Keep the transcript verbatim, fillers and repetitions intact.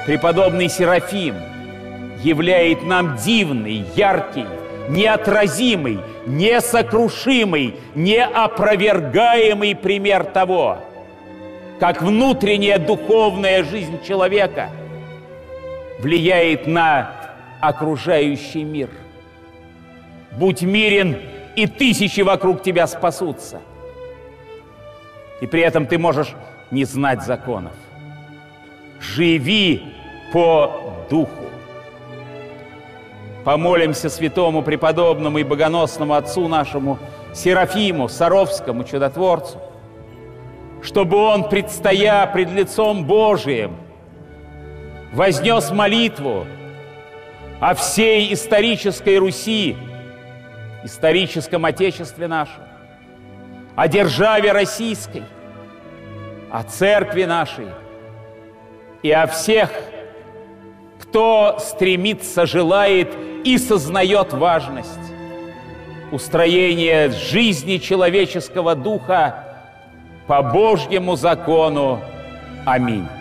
преподобный Серафим являет нам дивный, яркий, неотразимый, несокрушимый, неопровергаемый пример того, как внутренняя духовная жизнь человека влияет на окружающий мир. Будь мирен, и тысячи вокруг тебя спасутся. И при этом ты можешь не знать законов. Живи по духу. Помолимся святому преподобному и богоносному отцу нашему Серафиму Саровскому чудотворцу, чтобы он, предстоя пред лицом Божиим, вознес молитву о всей исторической Руси, историческом Отечестве нашем, о державе российской, о церкви нашей и о всех, кто стремится, желает и сознает важность устроения жизни человеческого духа по Божьему закону. Аминь.